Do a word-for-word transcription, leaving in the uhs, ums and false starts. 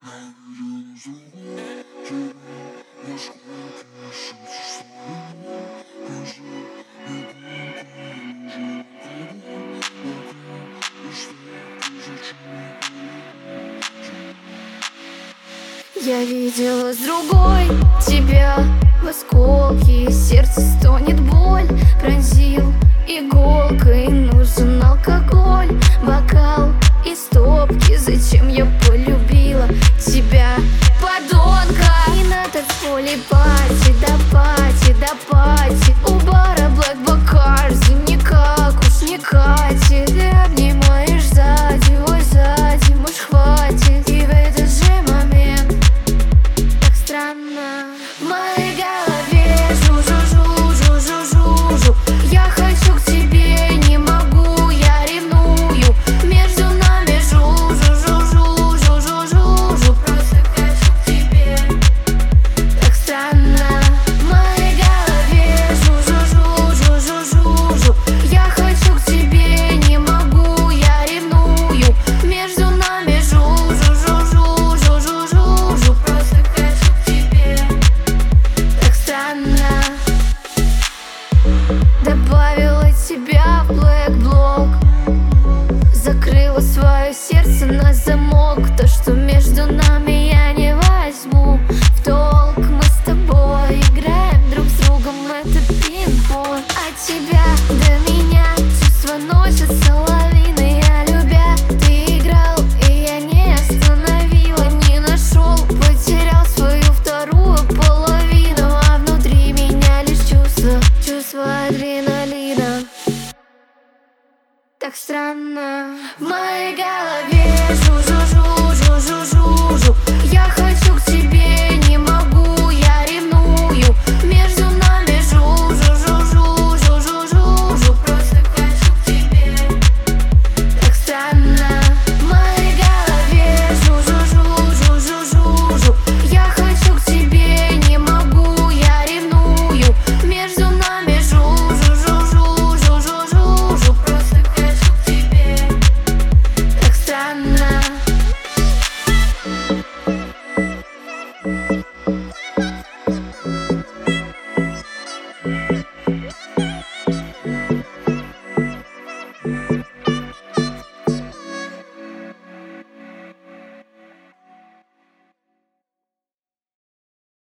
Я видела с другой тебя в осколке, сердце стонет боль, пронзил иголкой, нужен алкоголь, бокал и стопки. Зачем я полюбила тебя, подонка? И на танцполе пати, да пати, да пати, у бара Black Bacardi, никак уж не катит. Ты обнимаешь сзади, ой, сзади, может хватит. И в этот же момент так странно в моей голове жу-жу-жу-жу-жу-жу-жу. Я хочу к тебе, не могу, я ревную. Между нами жу-жу-жу-жу-жу-жу-жу. Просто хочу к тебе. Так странно в моей голове жу-жу-жу-жу-жу-жу. Я хочу к тебе, не могу, я ревную. Между нами жу-жу-жу-жу-жу-жу-жу. Просто хочу к тебе. Так странно. Добавила тебя в Black Block, закрыла свое сердце на замок. То, что между нами, я не возьму в долг. Мы с тобой играем друг с другом, это пинг-понг. От тебя до меня чувства носятся лавиной. Я любя, ты играл, и я не остановила, не нашел, потерял свою вторую половину. А внутри меня лишь чувство, чувство адреналина. Так странно в моей голове жу-жу-жу-жу-жу-жу-жу. Я хочу к тебе, не могу, я ревную. Между нами жу-жу-жу-жу-жу-жу-жу. Просто хочу к тебе. Так странно в моей голове жу-жу-жу-жу-жу-жу-жу. Я хочу к тебе, не могу, я ревную. Между нами жу-жу-жу-жу-жу-жу-жу. Просто хочу к тебе. Так странно. Thank you.